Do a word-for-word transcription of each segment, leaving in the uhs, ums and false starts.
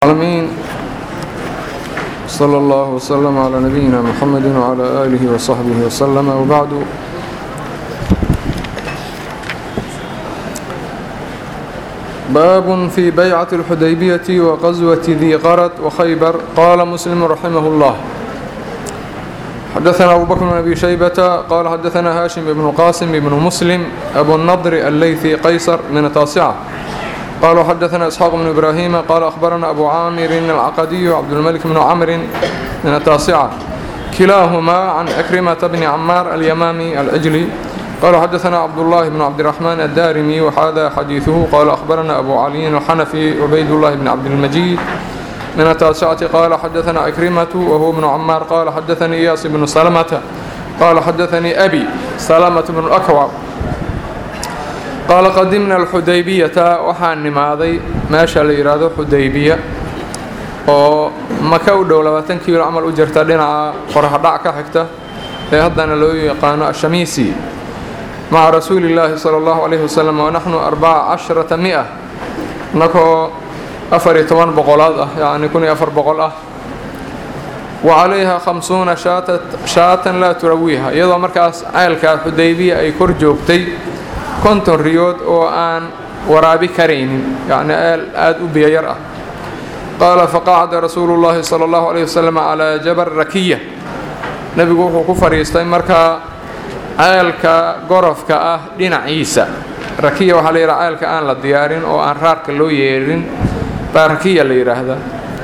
العالمين. صلى الله وسلم على نبينا محمد وعلى آله وصحبه وسلم. وبعد، باب في بيعة الحديبية وغزوة ذي غرد وخيبر. قال مسلم رحمه الله: حدثنا أبو بكر بن أبي شيبة قال حدثنا هاشم بن قاسم بن مسلم أبو النضر الليثي قيصر من التاسعة قالوا حدثنا إسحاق بن إبراهيم قال أخبرنا أبو عامر العقدي وعبد الملك بن عمرو من التاسعة كلاهما عن أكرمة بن عمار اليمامي العجلي قال حدثنا عبد الله بن عبد الرحمن الدارمي وهذا حديثه قال أخبرنا أبو علي الحنفي عبيد الله بن عبد المجيد من التاسعة قال حدثنا أكرمة وهو ابن عمار قال حدثني إياس بن سلمة قال حدثني أبي سلمة بن الأكوع قال قدمنا الحديبية وحان نماذي ماشى ليرادو حديبية ومكاو دولة تنكي العمل أجرت لنا فرح دعك حكته هذا لو يقانو الشميسي مع رسول الله صلى الله عليه وسلم ونحن أربع عشرة مئة نكو أفر طوان بقولات يعني كوني أفر بقولات وعليها خمسون شاة شاة لا ترويها يضع مركز عيلك الحديبية أي كرجوبتي كنتم ريود وآن ورابي كرين يعني آد أبي يرأى قال فقعد رسول الله صلى الله عليه وسلم على جبل ركية نبي قوله كفر يستيم مركا عيلك غرفك أه دين عيسى ركية وحالي عيلك آن للديارين وآن رارك اللو ييرين باركية اللي هذا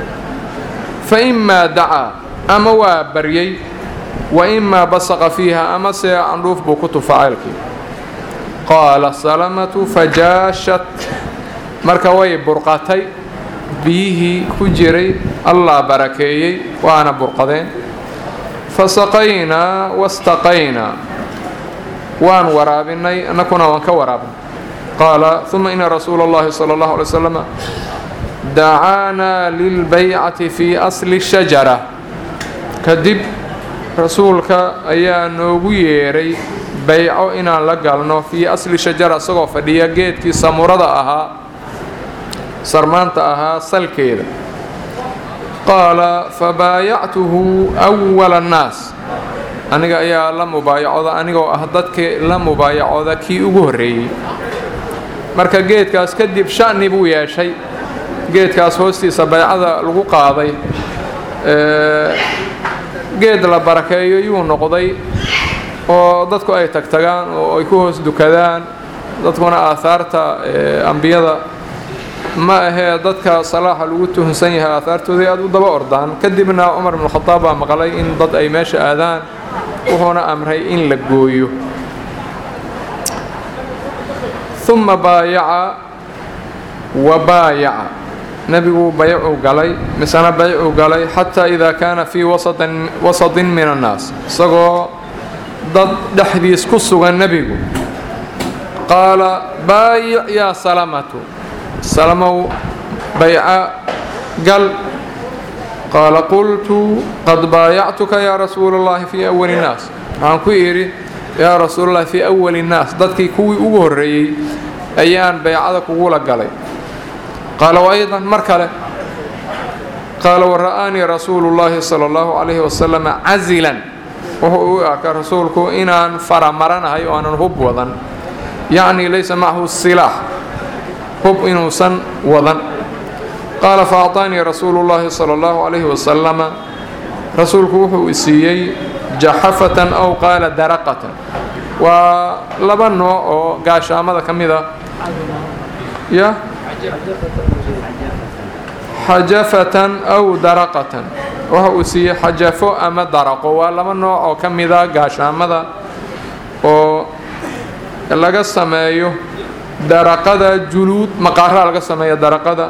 فإما دعا أما وابريي وإما بصق فيها أما سيعنروف بكتو فعيلك قال سلمة فجاشت مركوي برقاتي بيه كجري الله بركيي وأنا برقدين فسقينا واستقينا وان ورابني نكون وانك ورابن قال ثم إن رسول الله صلى الله عليه وسلم دعانا للبيعة في أصل الشجرة كدب رسولك أيا نوغيري بيعو إنا لقالنا في أصل الشجرة سقف دياجيت كي سمرض أها سرمانت أها سلكيد قال فبايعته أول الناس أنيقا أيا لم بايعوذا أنيقا أهدتك لم بايعوذا كي أغوري مركا جيت كاس كدب شأني بويا شيء جيت كاس هوستي سبايعذا لغو قاضي جيت لبركايو يو نقضي oo dadku ay tagtagaan oo ay ku hoos dukadaan dadkuna aasaarta ambiyada ma aha dadka salaaxa lagu tuhunsan yahay aasaartooda aad u daba ordaan kadibna Umar ibn Khattab baa maqlay in dad ay meesha aadaan wuxuuna amray in la gooyo thumma baaya'a wa baaya'a nabigu bay'u galay misana bay'u galay hatta idha kana fi wasatin wasatin min an-nas sagoo dad dhexdiis ku sugan nabigu qaala baayi' ya salamatu salamaw bay'a gal qaala qultu qad baaya'tuka ya rasuul allah fi awwal an-nas aan ku iri ya rasuul allah fi awwal an-nas dadkii kuwii ugu horeeyay ayaan bay'ada kugu la galay qaala wa aydan markale qaala wa ra'ani rasuul allah sallallahu alayhi wa sallam azilan وهو كرسولك إن فرمرنا هاي وأنا هب وضن يعني ليس معه السلاح هب إنه سن وضن قال فأعطاني رسول الله صلى الله عليه وسلم رسولك وهو إسيي جحفة أو قال درقة ولبنه أو قاشا ماذا كم إذا يا حجفة أو درقة وهو سي حجفو أما درقو ولما نوع كمذا قاشا مذا ولقى السمايو درقة جلود مقارها لقى السمايو درقة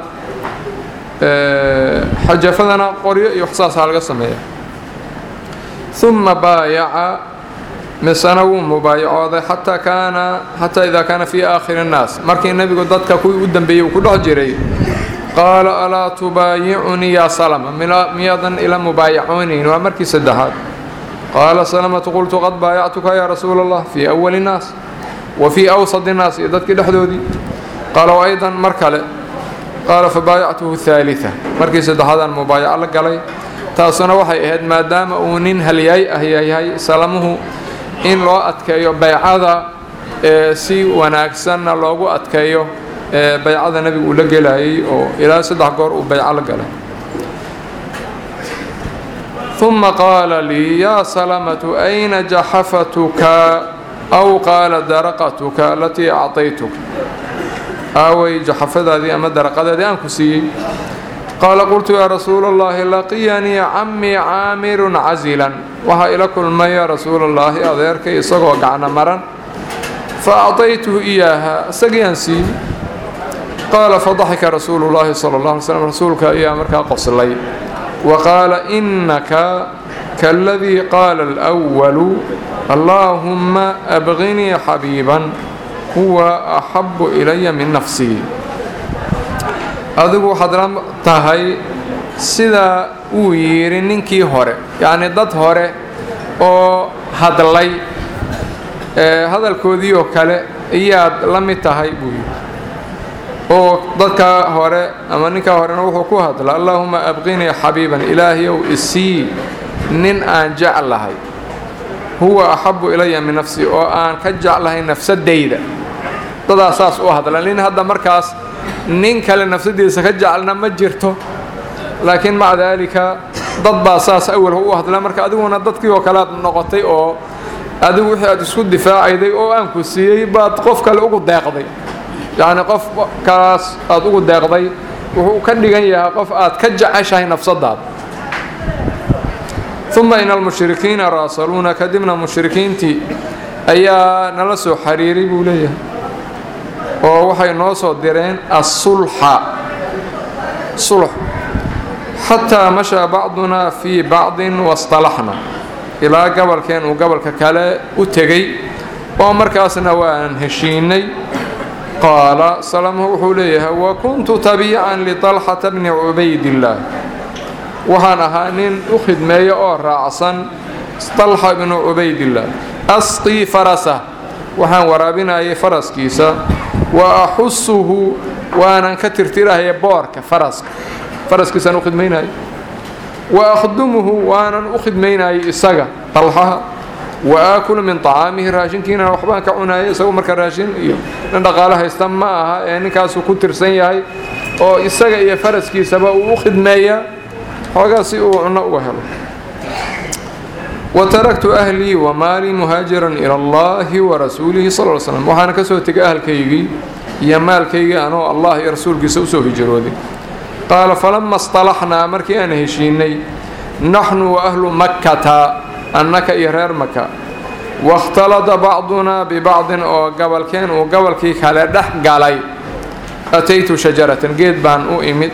حجفنا قرية يحصاصها لقى السمايو ثم بايع مسنو مبايع حتى كان حتى إذا كان في آخر الناس مركي النبي قد ضدك كوي ودن بيو كله جري قال ألا تبايعني يا سلمة ميادا إلى مبايعوني ومركي سدهات قال سلمة قلت قد بايعتك يا رسول الله في أول الناس وفي أوسط الناس إذا كده حدودي قال وأيضا مركلة qaala fabaayactuhu haaliثa markii saddexaadaan mubaayaco la galay taasuna waxay ahayd maadaama uu nin halyaay ah yahay salamuhu in loo adkeeyo baycada si wanaagsanna loogu adkeeyo baycada nebigu uu la gelayay oo ilaa saddex goor uu bayco la galay ثuma qaala lii yaa salamatu ayna jaxafatuka aw qaala daraqatuka alatii acطaytuka aaway jaxafadaadii ama daraqadaadii aan ku siiyey qaala qultu yaa rasuula اllahi laqiyanii camii caamirun casilan waxaa ila kulmay yaa rasuula اllaahi adeerkay isagoo gacno maran faacطaytuhu iyaaha isagii aan siiyey qaala fadaxika rasuulu اllahi salى اlه alay slm rasuulka ayaa markaa qoslay waqaala inaka kaaladii qaala اlأwalu allaahumma abqinii xabiiban huwa axabu ilaya min nafsii adigu waxaad la tahay sida uu yidhi ninkii hore yacni dad hore oo hadlay hadalkoodii oo kale ayaad la mid tahay buu yidhi oo dadka hore ama ninkaa horena wuxuu ku hadla allaahuma abqinii xabiiban ilaahayow isii nin aan jeclahay huwa axabu ilaya min nafsii oo aan ka jeclahay nafsadayda dadaa saas u hadla nin hadda markaas nin kale nafsadiisa ka jecelna ma jirto laakiin maca daalika dad baa saas awal u hadla marka adiguna dadkii oo kale aad noqotay oo adigu wixii aad isku difaacayday oo aan ku siiyey baad qof kale ugu deeqday yacni qof kaas aad ugu deeqday wuxuu ka dhigan yahay qof aad ka jeceshahay nafsadaada uma ina almushrikiina raasaluuna kadibna mushrikiintii ayaa nala soo xiriiray buu leeyahay oo waxay noo soo direen asulxa sulx xataa mashaa bacdunaa fii bacdin wasطalaxna ilaa gobolkeen uu gobolka kale u tegey oo markaasna waan heshiinay qaala salamuhu wuxuu leeyahay wakuntu tabiican liطalxata bni cubaydillaah waxaan ahaa nin u khidmeeya oo raacsan طalxa bnu cubaydillaah asqii farasah waxaan waraabinayay faraskiisa wa axusuhu waanan ka tirtirahaya boorka faraska faraskiisaan u khidmaynayay wa akhdumuhu waanan u khidmaynayay isaga طalxaha wa aakulu min طacaamihi raashinkiina waxbaan ka cunayay isagu marka raashin iyo nin dhaqaalo haysta ma aha ee ninkaasuu ku tirsan yahay oo isaga iyo faraskiisaba uu u khidmeeyaa xoogaa si uu cunno uga helo wataraktu ahlii wamaalii muhaajiran ila allahi warasuulihi sal l slm waxaana ka soo tegay ahalkaygii iyo maalkaygii anoo allah iyo rasuulkiisa usoo hijrooday qaala falama اsطalaxnaa markii aan heshiinay naxnu wa ahlu makkata annaka iyo reer maka waاkhtalada bacdunaa bibacdin oo gobolkeen uu gobolkii kale dhex galay ataytu shajaratan geed baan u imid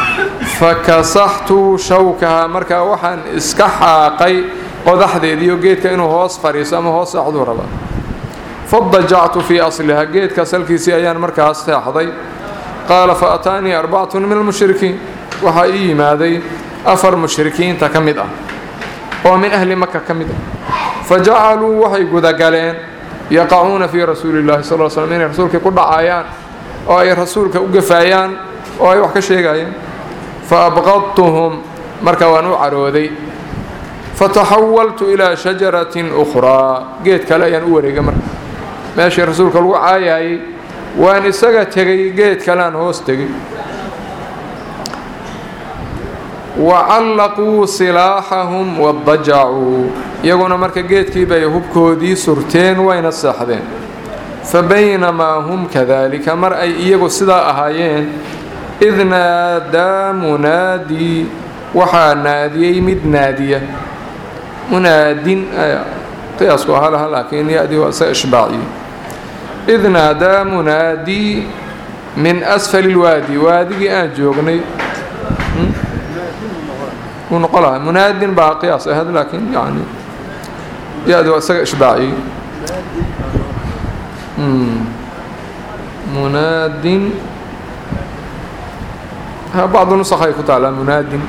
fakasaxtu shawkaha markaa waxaan iska xaaqay qodaxdeediiyo geedka inuu hoos fadhiiso ama hoos seexduu rabaa fadajactu fii asliha geedka salkiisii ayaan markaas seexday qaala fa ataanii arbacatun min almushrikiin waxaa ii yimaaday afar mushrikiinta ka mid ah oo min ahli maka ka mid ah fa jacaluu waxay gudagaleen yaqacuuna fii rasuuli llahi sal l slm inay rasuulkii ku dhacayaan oo ay rasuulka u gafaayaan oo ay wax ka sheegayeen fa abqadtuhum marka waan u carooday fataxawaltu ilaa shajaratin ukhraa geed kale ayaan u wareegay marka meeshii rasuulka lagu caayayay waan isaga tegay geed kaleaan hoos tegay wacallaquu silaaxahum wadajacuu iyaguna marka geedkii bay hubkoodii surteen wayna seexdeen fa baynamaa hum kadaalika mar ay iyagu sidaa ahaayeen id naadaa munaadii waxaa naadiyey mid naadiya munaadin qiyaasku ahaa laha laakiin ya-dii waa isaga ishbaaciye id naadaa munaadii min asfali lwaadi waadigii aan joognay wuu noqon lahaa munaadin baa qiyaas ahayd laakiin yani ya-dii waa isaga ishbaaciye munaadin bacdu nusakhay ku taalaa munaadin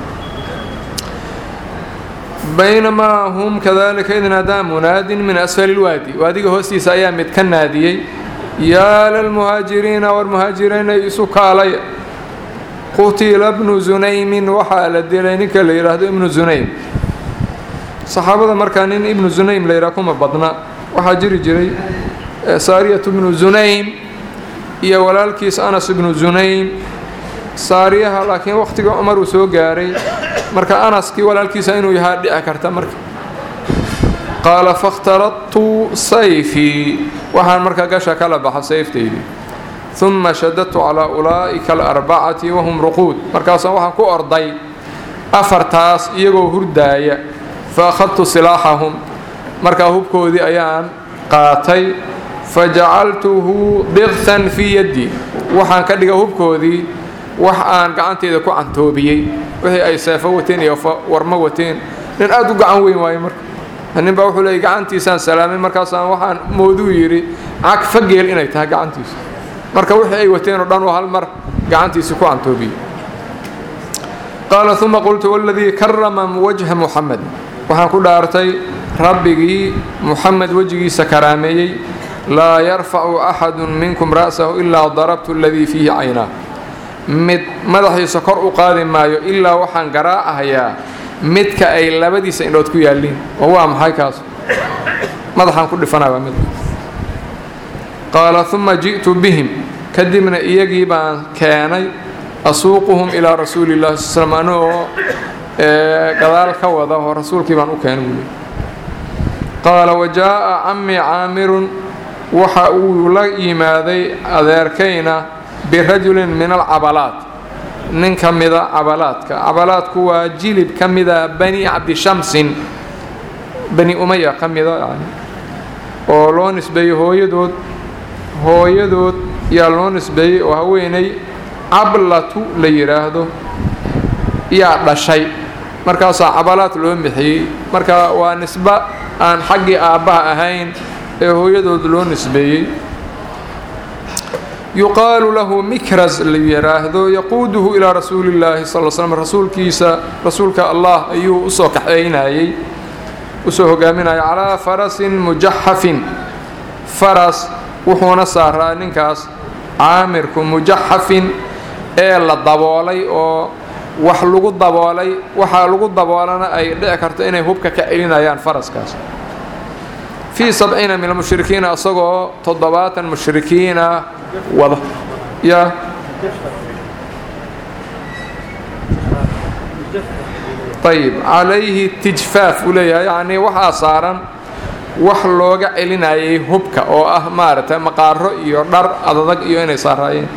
baynamaa hum kadalika id naadaa munaadin min asfali lwaadi waadiga hoostiisa ayaa mid ka naadiyey yaa lalmuhaajiriina war muhaajiriinay isu kaalaya qutila ibnu zunaymin waxaa la dilay ninka la yidhaahdo ibnu zunaym saxaabada markaa nin ibnu zunaym la yidhaha kuma badna waxaa jiri jiray saariyatu ibnu zunaym iyo walaalkiis anas ibnu zunaym saariyaha laakiin waqtiga cumar uu soo gaaray marka anaskii walaalkiisa inuu yahaa dhici karta marka qaala fakhtaradtu sayfii waxaan markaa gasha kala baxa sayftaydii uma shadadtu calaa ulaa'ika alarbacati wahum ruquud markaasaan waxaan ku orday afartaas iyagoo hurdaaya fa akhadtu silaaxahum markaa hubkoodii ayaan qaatay fajacaltuhu diqtan fii yaddi waxaan ka dhiga hubkoodii wax aan gacanteeda ku cantoobiyey wixii ay seefo wateen iyo warmo wateen nin aad u gacan weyn waayo marka nin baa wuxuu leeyay gacantiisaan salaamay markaasaan waxaan mooduu yidhi cag fageel inay tahay gacantiisa marka wixii ay wateen oo dhan oo hal mar gacantiisa ku cantoobiyey qaala uma qultu waladii karama wajha muxamed waxaan ku dhaartay rabbigii muxamed wejigiisa karaameeyey laa yarfacu axadu minkum ra'sahu ilaa darabtu aladii fiihi caynaa mid madaxiisa kor u qaadi maayo ilaa waxaan garaacahayaa midka ay labadiisa indhood ku yaalliin oo waa maxay kaas madaxaan ku dhifanaya mid qaala uma ji'tu bihim kadibna iyagii baan keenay asuuquhum ilaa rasuuli llahi sal slam anigoo gadaal ka wada oo rasuulkii baan u keenay buuli qaala wajaa'a cammi caamirun waxa uu la yimaaday adeerkayna birajulin min alcabalaat nin ka mida cabalaadka cabalaadku waa jilib ka mida bani cabdishamsin bani umaya ka mida yani oo loo nisbeeyey hooyadood hooyadood yaa loo nisbeeyey oo haweenay cablatu la yidhaahdo yaa dhashay markaasaa cabalaad loo bixiyey marka waa nisba aan xaggii aabbaha ahayn ee hooyadood loo nisbeeyey yuqaalu lahu mikras la yidhaahdo yaquuduhu ilaa rasuuli llaahi sal l slm rasuulkiisa rasuulka allah ayuu usoo kaxaynayey usoo hogaaminaya calaa farasin mujaxafin faras wuxuuna saaraa ninkaas caamirku mujaxafin ee la daboolay oo wax lagu daboolay waxaa lagu daboolana ay dhici karto inay hubka ka celinayaan faraskaas fii sabciina min almushrikiina isagoo toddobaatan mushrikiina wada ya ayib calayhi tijfaaf uu leeyahay yacnii waxaa saaran wax looga celinayay hubka oo ah maaragtay maqaaro iyo dhar adadag iyo inay saaraayeen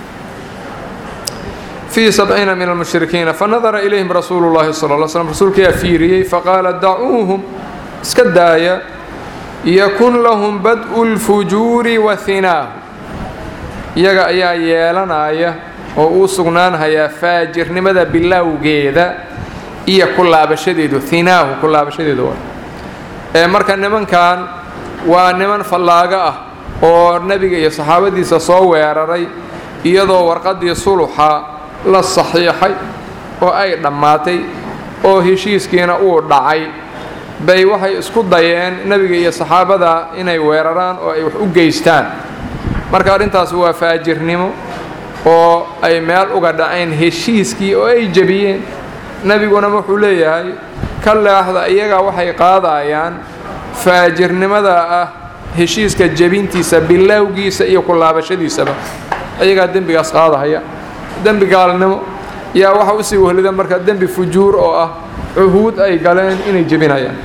fii sabciina min almushrikiina fanadara ilayhim rasuulu llahi sala lla slam rasuulkayaa fiiriyey faqaala dacuuhum iska daaya yakun lahum bad'u lfujuuri wa hinaahu iyaga ayaa yeelanaya oo uu sugnaanhayaa faajirnimada bilowgeeda iyo ku laabashadeedu hinaahu ku laabashadeedu waa ee marka nimankan waa niman fallaago ah oo nebiga iyo saxaabadiisa soo weeraray iyadoo warqaddii suluxa la saxiixay oo ay dhammaatay oo heshiiskiina uu dhacay bay waxay isku dayeen nebiga iyo saxaabada inay weeraraan oo ay wax u geystaan marka arrintaas waa faajirnimo oo ay meel uga dhaceen heshiiskii oo ay jebiyeen nebiguna wuxuu leeyahay ka leexda iyagaa waxay qaadayaan faajirnimada ah heshiiska jebintiisa bilowgiisa iyo ku laabashadiisaba iyagaa dembigaas qaadahaya dembi gaalnimo yaa waxa usii wahlida marka dembi fujuur oo ah cuhuud ay galeen inay jebinayaan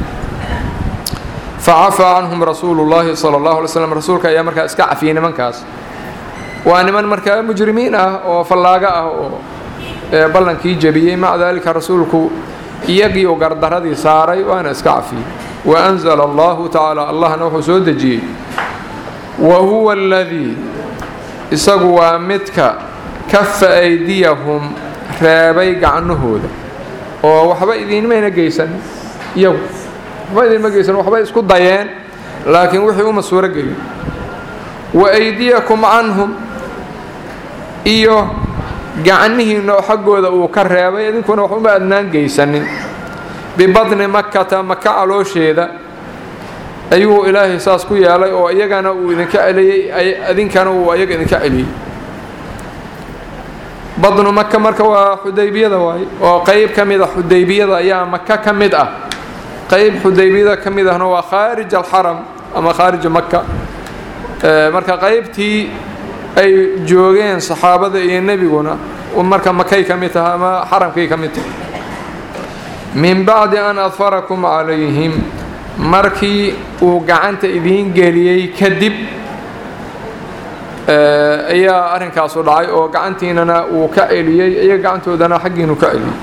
facafaa canhum rasuulu llaahi sala allahu alay slam rasuulka ayaa markaa iska cafiyey nimankaas waa niman markaa mujrimiin ah oo fallaago ah oo ballankii jebiyey maca daalika rasuulku iyagiiu gardaradii saaray waana iska cafiyey waanzala allahu tacaala allahna wuxuu soo dejiyey wa huwa aladii isagu waa midka kafa aydiyahum reebay gacnahooda oo waxba idiinmayna geysan iyagu waxba idinma geysan waxbay isku dayeen laakiin wixii uma suuro gelin wa aydiyakum canhum iyo gacnihiinna oo xaggooda uu ka reebay idinkuna wax uma adnaan geysanin bibadni makata maka caloosheeda ayuu ilaahay saas ku yeelay oo iyagana uu idinka celiyey idinkana uu iyaga idinka celiyey badnu maka marka waa xudaybiyada waay oo qayb ka mid ah xudaybiyada ayaa maka ka mid ah qayb xudaybiyada ka mid ahna waa khaarij alxaram ama khaarij maka marka qaybtii ay joogeen saxaabada iyo nebiguna marka makay ka mid tahay ama xaramkay ka mid tahay min bacdi an adfarakum calayhim markii uu gacanta idiin geliyey kadib ayaa arrinkaasu dhacay oo gacantiinana uu ka celiyey iyaga gacantoodana xaggiinu ka celiyey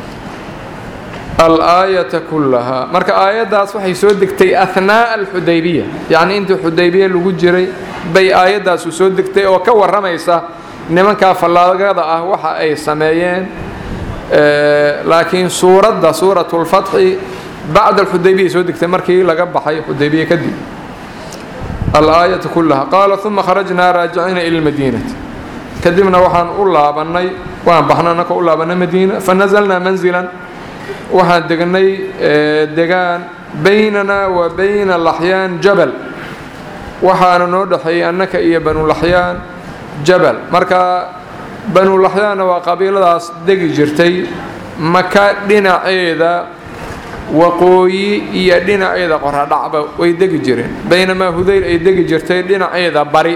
al-aayata kullahaa marka aayaddaas waxay soo degtay ahnaa'a alxudaybiya yacni intii xudaybiya lagu jiray bay aayaddaasu soo degtay oo ka warramaysa nimankaa fallaagada ah waxa ay sameeyeen laakiin suuradda suuratulfatxi bacda alxudaybiya soo degtay markii laga baxay xudaybiya kadib الآية كلها قال ثم خرجنا راجعين إلى المدينة كدبنا وحان أولا بني وحان بحنا نكو أولا بني مدينة فنزلنا منزلا وحان دقني دقان بيننا وبين اللحيان جبل وحان نودحي أنك إيا بنو اللحيان جبل مركا بنو اللحيان وقبيلة دقي جرتي مكا دينا عيدا waqooyi iyo dhinaceeda qoradhacba way degi jireen baynamaa hudayl ay degi jirtay dhinaceeda bari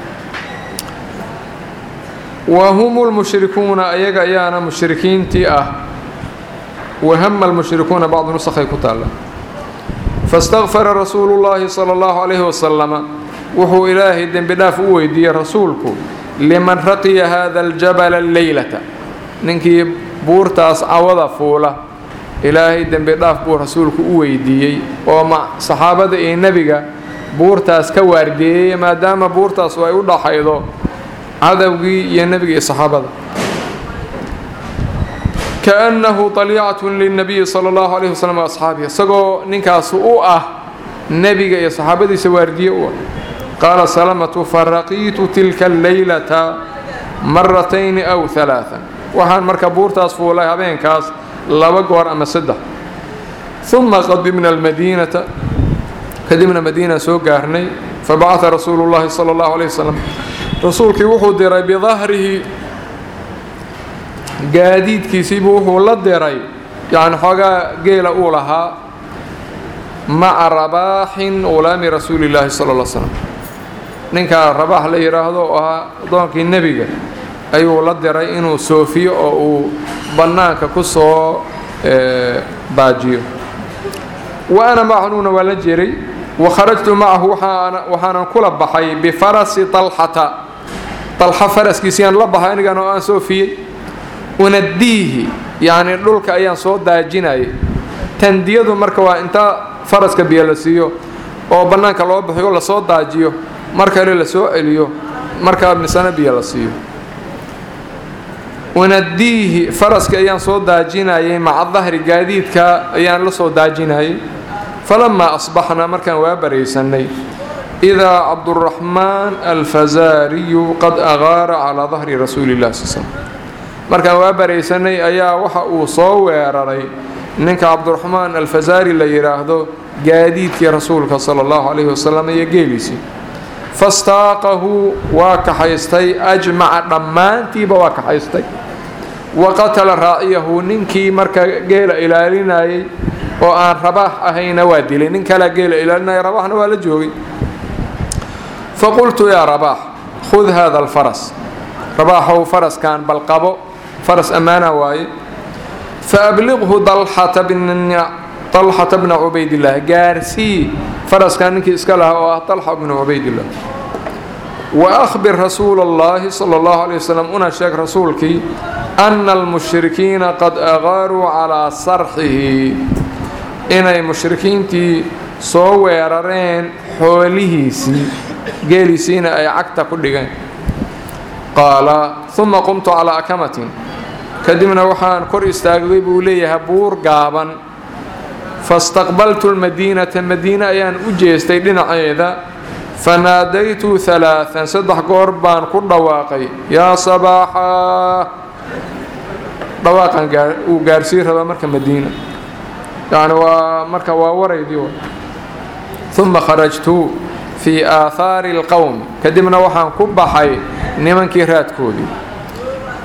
وهم المشركون أيها أيانا مشركين تيئة وهم المشركون بعض نسخ كتالا فاستغفر رسول الله صلى الله عليه وسلم وهو إلهي دن بداف ويدي رسولك لمن رقي هذا الجبل الليلة ننكي بورتاس عوض فوله إلهي دن بداف بور رسولك ويدي ومع صحابة النبي بورتاس كواردي ما دام بورتاس ويوضع حيضه هذا وقي النبي الصحابة كأنه طليعة للنبي صلى الله عليه وسلم وأصحابه سقوا ننكا سؤوءه نبي الصحابة سواردي قال سلمة فرقيت تلك الليلة مرتين أو ثلاثا وحان مركبور تصفوا لها بين كاس لبقور أما سده ثم قدمنا المدينة قدمنا مدينة سوق قارني فبعث رسول الله صلى الله عليه وسلم رسولك وحو ديري بظهره قاديد كيسيبوه ولا ديري يعني حاجة قيلة أولها مع رباح أولام رسول الله صلى الله عليه وسلم ننكا رباح لي راهدو دونك النبي أيوه ولا ديري إنو سوفي أو بناك كسو باجيو وأنا معنون ولا جري وخرجت معه وحانا كل بحي بفرس طلحة طلحة فرس كيسيان لبحي أنا كانوا أن سوفي ونديه يعني لولك أيان صوت داجيناي تنديدو مركوا أنت فرس كبيلسيو أو بنانك الله بحي ولا صوت داجيو مركا للسوء اليو مركا ابن سنة بيلسيو ونديه فرس كأيان صوت داجيناي مع الظهر قاديد كأيان لصوت داجيناي فلما أصبحنا مركا وابريسني إذا عبد الرحمن الفزاري قد أغار على ظهر رسول الله صلى الله عليه وسلم مركا وابريسني أيا وحا صويرري نك عبد الرحمن الفزاري اللي يراهدو قاديد يا رسولك صلى الله عليه وسلم يجيلسي فاستاقه واكحيستي أجمع ضمانتي بواكحيستي وقتل رائيه ننكي مركا قيل إلى لنا وأن رباح أهين وادي لننك لا قيل إلى لنا رباحنا ولا جوي فقلت يا رباح خذ هذا الفرس رباحه فرس كان بالقبو فرس أمانة واي فأبلغه طلحة بن طلحة بن عبيد الله قارسي فرس كان ننكي اسكالها طلحة بن عبيد الله وأخبر رسول الله صلى الله عليه وسلم أنا شاك رسولك أن المشركين قد أغاروا على صرحه inay mushrikiintii soo weerareen xoolihiisii geelisiina ay cagta ku dhigeen qaala thumma qumtu calaa akamatin kadibna waxaan kor istaagay buu leeyahay buur gaaban fastaqbaltu lmadiinata madiina ayaan u jeestay dhinaceeda fanaadaytu halaathan saddex goor baan ku dhawaaqay yaa sabaaxa dhawaaqan uu gaarsii raba marka madiina يعني ومركا ووريدي ثم خرجت في آثار القوم كدمنا وحان كبحي نمن كيرات كودي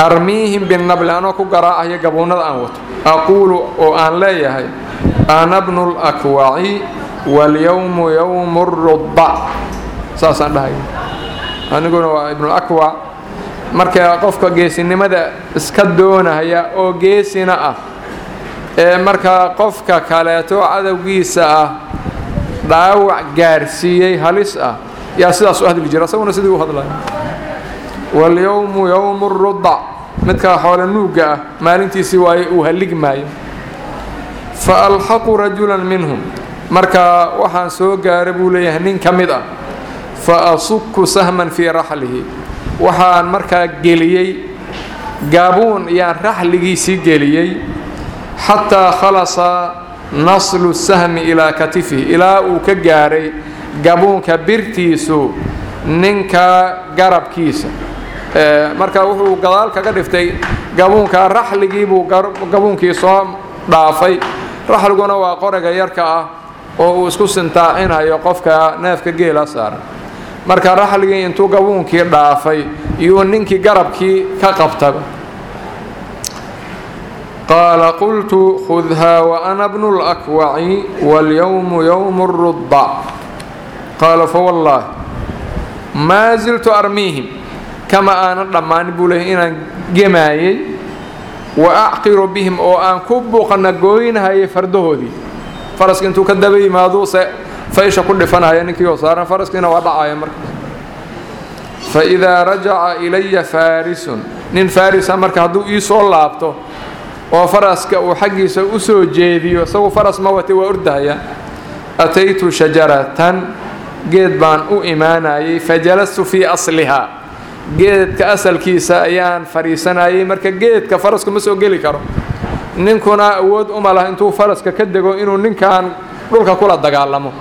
أرميهم بالنبل أنا كقراءة هي قبونا أنوت أقول وأن لا يهي أنا ابن الأكوع واليوم يوم الرضع ساسا لهي أنا أقول ابن الأكوع marka qofka geesinimada iska doonaya oo geesina ah ee marka qofka kale to cadawgiisa ah dhaawac gaarsiiyay halis ah yaa sidaas u hadli jira sababna sidii u hadlay wal yawmu yawmur rudda midka xoolo nuuga ah maalintiisi waay uu haligmaayo fa alhaqu rajulan minhum marka waxaan soo gaaray buu leeyahay nin kamid ah fa asukku sahman fi rahlihi waxaan markaa geliyay gaabuun yaan raxligiisii geliyay xataa khalasa naslu sahmi ilaa katifihi ilaa uu ka gaaray gaabuunka birtiisu ninka garabkiisa markaa wuxuu gadaal kaga dhiftay gaabuunka raxligii buu gaabuunkii soo dhaafay raxliguna waa qoriga yarka ah oo uu isku sintaacinayo qofka neefka geela saaran marka raxligii intuu gabuunkii dhaafay iyo ninkii garabkii ka qabtay qaala qultu khudha wa ana ibn al-akwa'i wal yawm yawm ar-rudda qaala fa wallahi ma ziltu armihim kama ana dhamaan bulay inaan gemaayay wa aaqiru bihim oo aan ku buuqana gooynahay fardahoodii faraska intuu ka dabay maadu فايشا كل فنايا نكي وصارا فرسكنا وضعايا مركز فإذا رجع إلي فارس نين فارس مركز هدو إيسو لابتو وفرسك وحقي سأسو جيدي وسو فرس موتي وأردايا أتيت شجرة قيد بان أو إيماناي فجلست في أصلها قيد كأسل كيسا أيان فريساناي مركز قيد كفرسك مسو قيلي كارو نين كنا أود أمالا انتو فرسك كدقو إنو نين كان رولك كولا دقالمو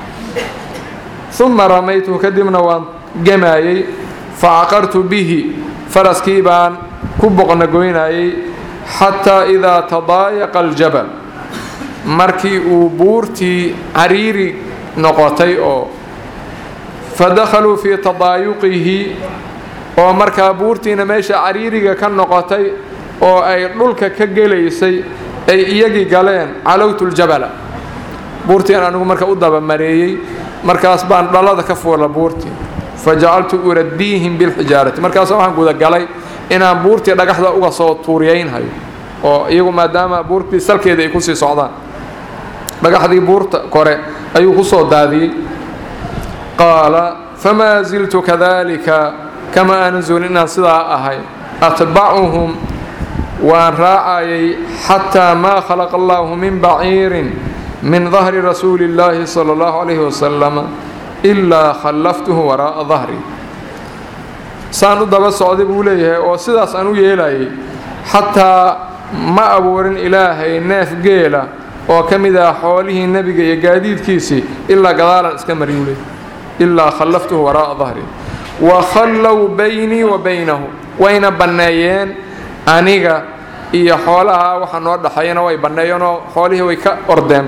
ثم رميته كدمنا وان جماعي فعقرت به فرس كيبان كبقنا قويناي حتى إذا تضايق الجبل مركي وبورتي عريري نقطي أو فدخلوا في تضايقه ومركا بورتي نماشي عريري كان نقطي أو أي للك كجليسي أي يجي قالين علوت الجبل بورتي أنا أقول مركا أضرب مريي مركاس بان دلada ka fuula buurti fajaltu uradihim bil hijarati markaas waxaan guda galay inaan buurti dhagaxda uga soo tuuriyeenahay oo iyagu maadaama buurti salkeeda ay ku sii socdaan dhagaxdii buurta kore ayuu ku soo daadiyay qala fama ziltu kadhalika kama anzul inna sida ahay atba'uhum wa ra'ayay hatta ma khalaqa Allahu min ba'irin من ظهر رسول الله صلى الله عليه وسلم إلا خلفته وراء ظهري سانو دبا سعودي بوليه أو سيدا سانو يلاي حتى ما أبورن إلهي ناف جيلا وكمدا حوله النبي يجاديد كيسي إلا قدالا اسكمري ولي إلا خلفته وراء ظهري وخلوا بيني وبينه وين بنايين أنيقا إيا حولها وحنور دحينا وي بنايينو حوله ويكا أردام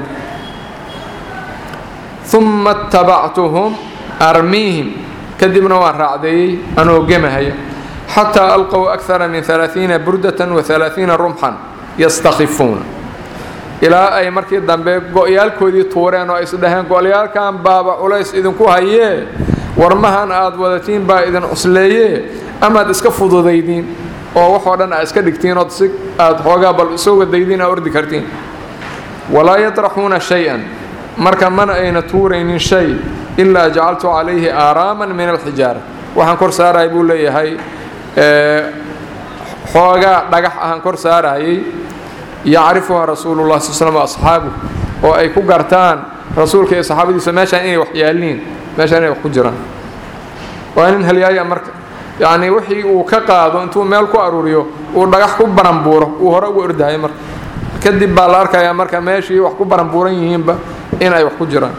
ثم اتبعتهم أرميهم كدبنا ورعدي أنو جمهي حتى ألقوا أكثر من ثلاثين بردة وثلاثين رمحا يستخفون إلى أي مركز دنبه قويال كودي طورين وإسدهن قويال كان بابا أوليس إذن كوهيه ورمهان آد ودتين با إذن أسليه أما تسكفوا ضديدين oo wax wadan iska dhigteen oo si aad xoogaa bal soo wadaydin ordi kartiin wala yatrahuna shay'an marka mana ayna tuuraynin shay illa ja'altu alayhi araman min al-hijara waxaan kor saaray buu leeyahay ee xoogaa dhagax ahaan kor saaray yaarifuha rasuulullah sallallahu alayhi wasallam oo ay ku gartaan rasuulka iyo saxaabadiisa meesha inay wax yeelin meesha inay wax ku jiraan waan halyaaya marka يعني وحي وكقاضو انتو ميل كو اروريو ودغخ كو برانبورو و هore ugu ordahay marka kadib baa la arkaya marka meeshii wax ku baranbuuran yihiinba in ay wax ku jiraan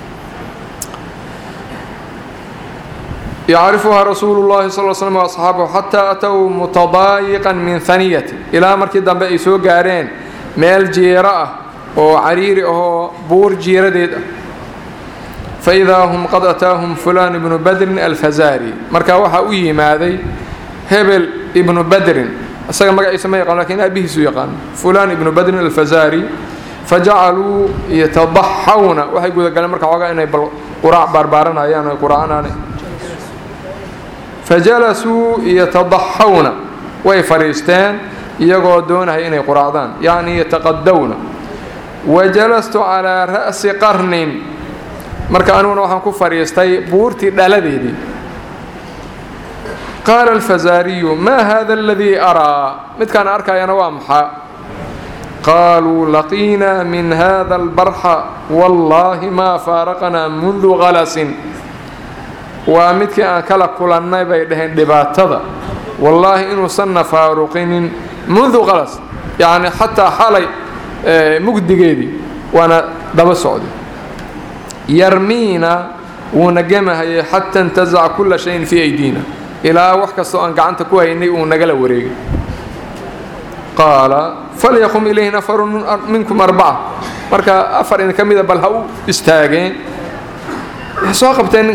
يعرفها رسول الله صلى الله عليه وسلم واصحابه حتى اتوا متضايقا من ثنيه الى markii dambe ay soo gaareen meel jeera ah oo cariiri oo buur jeeradeed فإذا هم قد أتاهم فلان بن بدر الفزاري مركا وحا ويمادي هبل ابن بدر أسأل مقع يسمى يقال لكن أبيه سيقان فلان ابن بدر الفزاري فجعلوا يتضحون وحي يقول قال مركع وقع إنه قراء باربارنا يعني قراءنا فجلسوا يتضحون ويفريستان يقعدون إنه قراءان يعني يتقدون وجلست على رأس قرن مركع أنه نوحا كفريستي بورتي دالديدي قال الفزاري ما هذا الذي أرى مت كان أركا ينوامحا قالوا لقينا من هذا البرح والله ما فارقنا منذ غلس ومت كان كلا كلنا بيدهن دباتذا والله إنه سن فارقين منذ غلس يعني حتى حالي مقدقيدي وانا دب سعودي يرمينا ونجمها حتى انتزع كل شيء في أيدينا إلى وحكا سؤال قعنت كوهيني ونقل وريق قال فليقم إليه نفر منكم أربعة مركا أفر إن كم إذا بلهو استاقين سواقبتين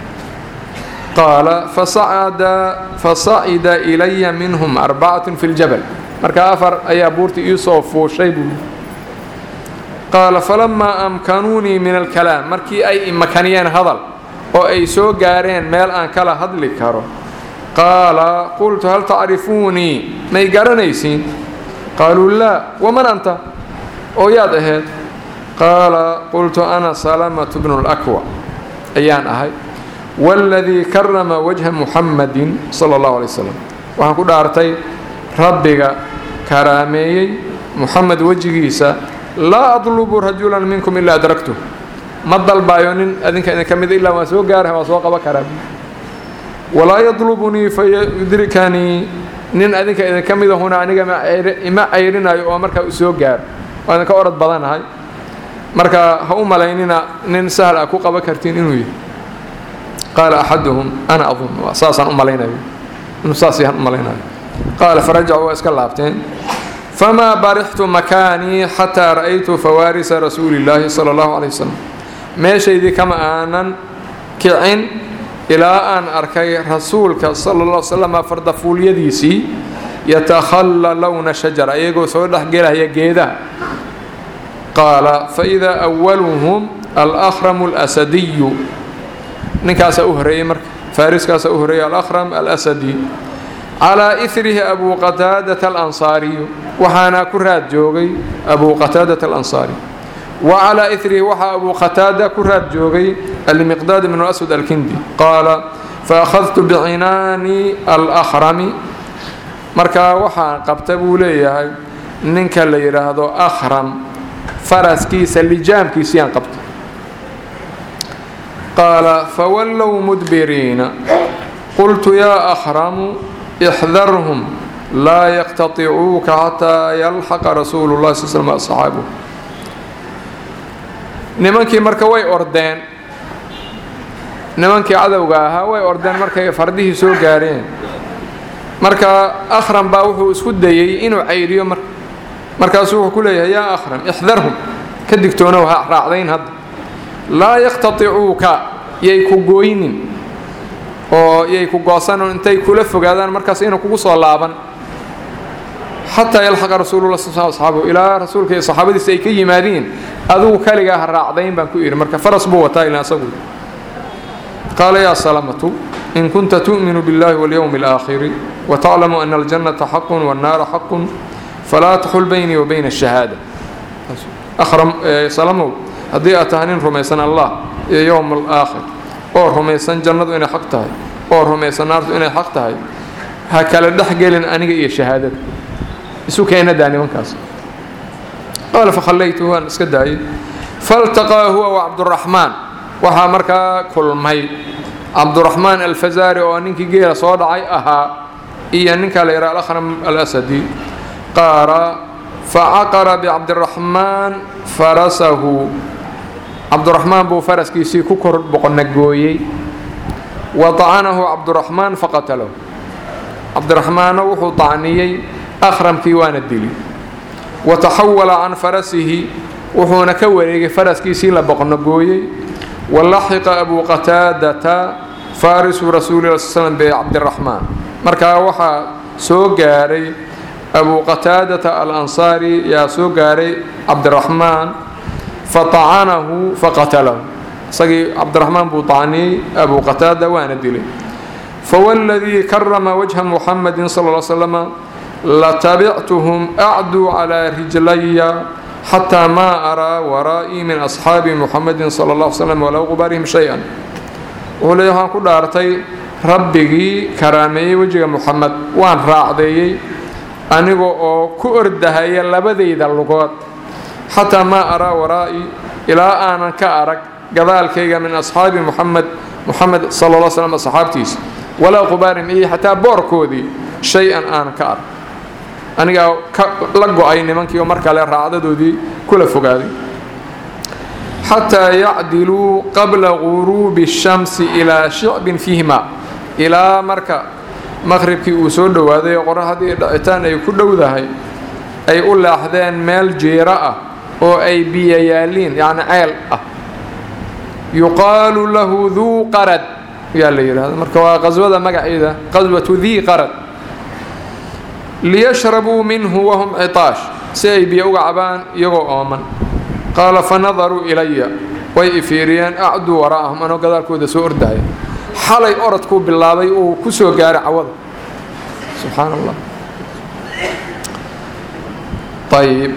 قال فصعد فصعد إلي منهم أربعة في الجبل مركا أفر أي بورتي يوسف وشيب قال فلما أمكنوني من الكلام مركي أي مكانيان هذل أو أي سو قارين ميل أن كلا هذل كارو قال قلت هل تعرفوني ما يقرنيسين قالوا لا ومن أنت أو ياد أهد قال قلت أنا سلامة بن الأكوع أيان أهي والذي كرم وجه محمد صلى الله عليه وسلم وهنقول أرتي ربك كرامي محمد وجهيسا لا أطلب رجلا منكم إلا أدركته ما الضل بايون أذنك إذا كمد إلا ما سوى قارها وسوق بكرامي ولا يطلبني فيدركني نين أذنك إذا كمد هنا أنك ما أيرنا ومركا سوى قار وأنا كأرد بدن هاي مركا هم ليننا نين سهل أكوك بكرتين إنوي قال أحدهم أنا أظن أساسا أم لينا نصاصي أم لينا قال فرجعوا واسكلابتين فما برحت مكاني حتى رأيت فوارس رسول الله صلى الله عليه وسلم ماشي ذي كما أنا كعين إلى أن أركي رسولك صلى الله عليه وسلم فرد فول يديسي يتخلى لون شجرة يقول سودح قيلة هي قيدة قال فإذا أولهم الأخرم الأسدي نكاس أهري مرك فارس كاس أهري الأخرم الأسدي على إثره أبو قتادة الأنصاري وحانا كرات جوغي أبو قتادة الأنصاري وعلى إثره وحا أبو قتادة كرات جوغي المقداد من الأسود الكندي قال فأخذت بعنان الأخرم مركا وحا قبتبوا لي ننك اللي يرهدو أخرم فرس كيس اللي جام كيسيان قبت قال فولوا مدبرين قلت يا أخرم احذرهم لا يقتطعوك حتى يلحق رسول الله صلى الله عليه وسلم أصحابه نمانكي مركا way ordeen nimankii cadawga ahaa way ordeen markay fardihi soo gaareen marka akhram baa wuxuu isku dayay inuu cayriyo mar markaas wuxuu ku leeyahay ya akhram ihdarhum ka digtoono waxa raacdayn had la yaqtati'uka yay ku gooynin oo yay ku goosan intay kula fogaadaan markaas inuu kugu soo laaban حتى يلحق رسول الله صلى الله عليه وسلم إلى رسولك الصحابة سيكي يمادين أذو كالغا هالرعضين بانكو إير مركا فرس بوتا إلى سبول قال يا سلامة إن كنت تؤمن بالله واليوم الآخر وتعلم أن الجنة حق والنار حق فلا تحل بيني وبين الشهادة أخرم سلامه هذه أتهنين رميسان الله يوم الآخر أو رميسان جنة إني حقتها أو رميسان نار إني حقتها هكذا دحقل أني الشهادة سكينة داني منكاس قال فخليته أن اسكدعي فالتقى هو وعبد الرحمن وها مركا كل مي عبد الرحمن الفزاري وأنك جيل صادعي أها إيه أنك ليرى الأخرم الأسدي قال فعقر بعبد الرحمن فرسه عبد الرحمن بو فرس كيسي كوكر بقنقوي وطعنه عبد الرحمن فقتله عبد الرحمن وحو طعنيي أخرم كيوان الدلي وتحول عن فرسه وحو نكوري فرس كيسي لبقنقوي ولحق أبو قتادة فارس رسول الله صلى الله عليه وسلم بعبد الرحمن مركا وحا soo gaaray أبو قتادة الأنصاري يا سو gaaray عبد الرحمن فطعنه فقتله صقي عبد الرحمن بو طعني أبو قتادة وانا دلي فوالذي كرم وجه محمد صلى الله عليه وسلم لتبعتهم أعدوا على رجلي حتى ما أرى ورائي من أصحاب محمد صلى الله عليه وسلم ولو غبارهم شيئا وليها كل أرتي ربي كرامي وجه محمد وان راعدي أنيقو أو كوردها يلبدي ذا اللغات حتى ما أرى ورائي إلى أن كأرك قذال كيغا من أصحاب محمد محمد صلى الله عليه وسلم أصحابتيس ولا غبار إيه حتى بوركودي شيئا أنا كأرك أنيقو لقوا أي نمانك يومرك على الرعادة دي كل فقادي حتى يعدلوا قبل غروب الشمس إلى شعب فيه ماء إلى مركا مغربكii uu soo dhawaaday qoraxdii dhacitaan ay ku dhowdahay ay u laaxdeen meel jeera ah oo ay biyo yaaliin yaani ceel ah yuqaalu lahu dhu qarad yaa la yiraahdo marka waa qaswada magaceeda qaswatu dhi qarad liyashrabu minhu wa hum itaash si ay biyo uga cabaan iyagoo ooman qaala fanadaru ilaya way ifiiriyeen acdu waraahum anoo gadaalkooda soo ordahay حالي أردكو بالله وكسو قارع عوض سبحان الله طيب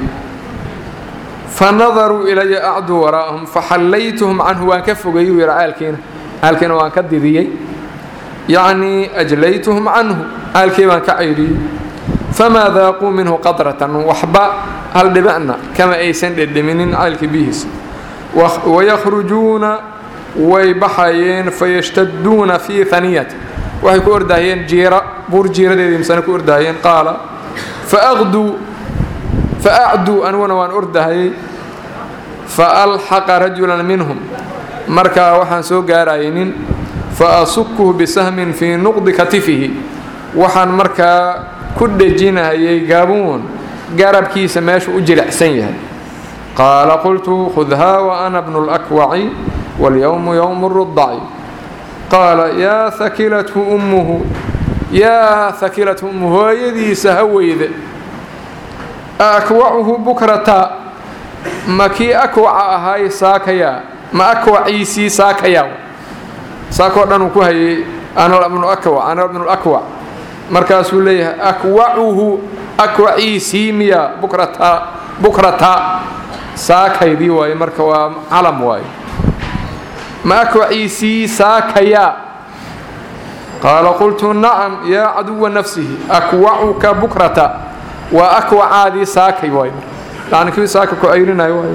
فنظروا إلي أعدوا وراءهم فحليتهم عنه وانكفوا قيو يرعى الكين الكين وانكدذي يعني أجليتهم عنه الكين وانكعيري فما ذاقوا منه قدرة وحباء هل دبعنا كما أي سند الدمين عالك بيهس ويخرجون ويبحيين فيشتدون في ثنية وهي كورداهين جيرة بور جيرة دي مسانا كورداهين قال فأغدو فأعدو أنوان وان أرداهي فألحق رجلا منهم مركا وحن سو قاراينين فأصكه بسهم في نقض كتفه وحن مركا كد جينا يقابون قارب كيس ماشو أجل حسين قال قلت خذها وأنا ابن الأكوع واليوم يوم الرضع قال يا ثكلته أمه يا ثكلته أمه يدي سهويذ أكوعه بكرة ما كي أكوع هاي ساكيا ما أكوع عيسي ساكيا ساكوع دانوكو هاي أنا ابن أكوع أنا ابن الأكوع مركز ليه أكوعه أكوع عيسي ميا بكرة بكرة ساكي دي واي مركوا علم واي ما أكو عيسي ساكيا قال قلت نعم يا عدو نفسه أكوعك بكرة وأكوع عادي ساكي واي يعني كيف ساكك أيرنا واي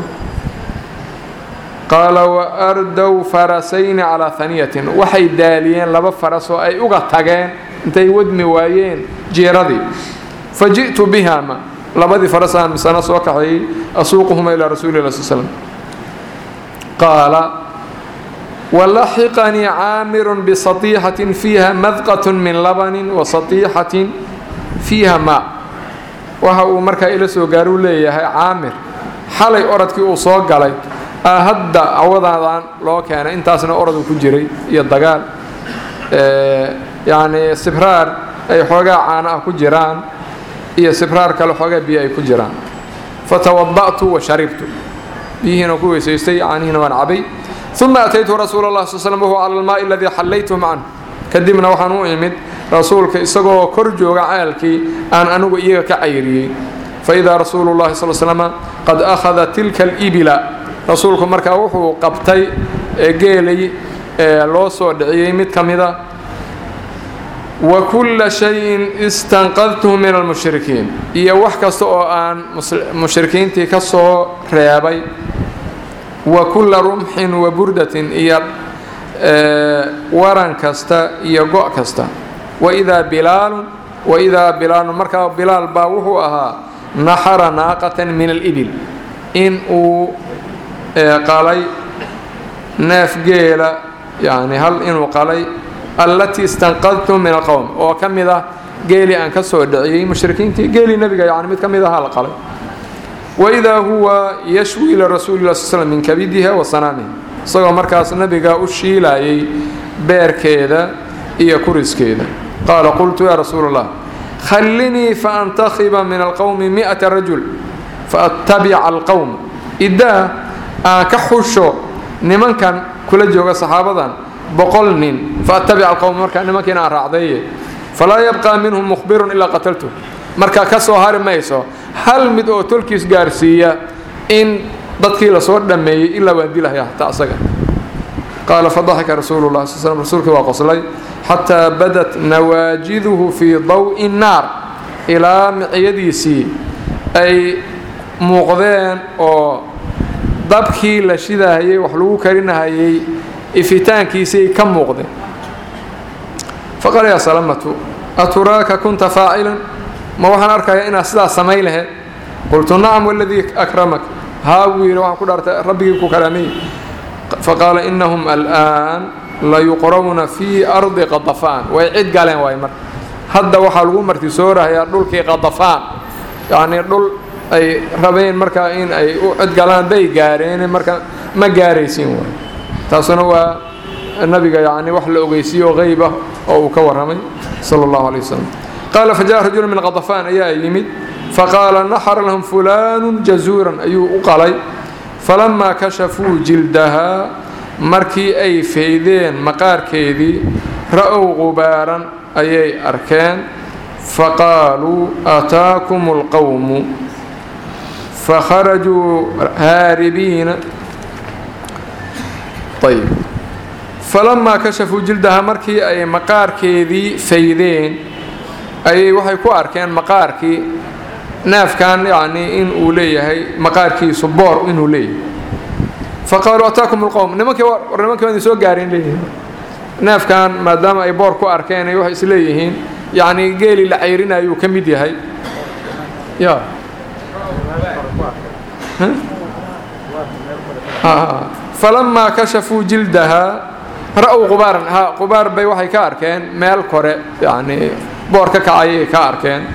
قال وأردوا فرسين على ثانية وحي داليين لبا فرسوا أي أغتاقين انتي ودمي وايين جيردي فجئت بهما لبدي فرسان مسانا سوكحي أسوقهما إلى رسول الله صلى الله عليه وسلم قال ولحقني عامر بسطيحة فيها مذقة من لبن وسطيحة فيها ماء وهو مركا إلى سوغارو ليه عامر حالي أردك أصوغ علي أهدى عوضان لو كان انتاسنا أرد كجري يدقال اه يعني استفرار أي حوغا عانا كجران إيه استفرار كالو حوغا بي كجران فتوضأت وشربت بيه نكوي سيستي عنين وانعبي ثم أتيت رسول الله صلى الله عليه وسلم وهو على الماء الذي حليته معه كدمنا وحنو إمد رسولك إسقو كرجو عالك أن أنو إياك عيري فإذا رسول الله صلى الله عليه وسلم قد أخذ تلك الإبل رسولك مركا وحو قبتي جيلي لوسو دعي مد كمدا وكل شيء استنقذته من المشركين إيا وحكستو أن مشركين تكسو ريابي وكل رمح وبردة إيا أه ورن كستا إيا قوء كستا وإذا بلال وإذا بلال مركا بلال باوحو أها نحر ناقة من الإبل إن أو أه قالي ناف جيلة يعني هل إنه قالي التي استنقذتم من القوم وكم إذا جيلي أن كسو دعي مشركين تي جيلي نبي يعني متكم إذا هل قالي وإذا هو يشوي إلى رسول الله صلى الله عليه وسلم من كبدها وصنامه صلى مركز النبي قال الشيلاي بير كذا إيا كورس كذا قال قلت يا رسول الله خلني فأنتخب من القوم مئة رجل فأتبع القوم إذا كحشو نمن كان كل جوجا صحابة بقولن فأتبع القوم مركا نمن كان راعديه فلا يبقى منهم مخبر إلا قتلته مركا كسو هار ميسو هل مدو تلكيس غارسيا إن dadkii la soo dhameeyay illa waan dilahay ta asaga qala fadhaka rasuulullah sallallahu alayhi wasallam rasuulka waa qoslay hatta badat nawajiduhu fi dawi an-nar ila mi'yadiisi ay muuqdeen oo dabkii la shidaayay wax lagu karinayay ifitaankiisi ka muuqdeen faqala ya salamatu aturaka kunta fa'ilan ma waxaan arkaya ina sida sameey lahayd qultu na'am walladhi akramaka هاوي روح كدرت ربي كلامي فقال إنهم الآن لا يقرون في أرض غطفان ويعد قالين واي مر هذا وحلو مرتي سورة هي دول كي غطفان يعني دول أي ربين مركاين أي عد قالين بي جارين مركا ما جاريسين واي تصنوا النبي يعني وحل أغيسي وغيبة أو كورمي صلى الله عليه وسلم قال فجاء رجل من غطفان يا يمد فقال نحر لهم فلان جزورا أيو أقلي فلما كشفوا جلدها مركي أي فيدين مقار كيدي رأوا غبارا أي أركان فقالوا أتاكم القوم فخرجوا هاربين طيب فلما كشفوا جلدها مركي أي مقار كيدي فيدين أي وحي كو أركان مقار كي ناف كان يعني إن أوليه مقاركي صبار إن أوليه فقالوا أتاكم القوم نمك ورنمك من يسوق جارين ليه ناف كان ما دام أي باركو أركان يوحي إسليهين يعني قالي لعيرين أيو كميديا هاي يا ها؟ آه. فلما كشفوا جلدها رأوا غبارا ها غبار بي وحي كأركان مال كوري يعني باركا كعي كأركان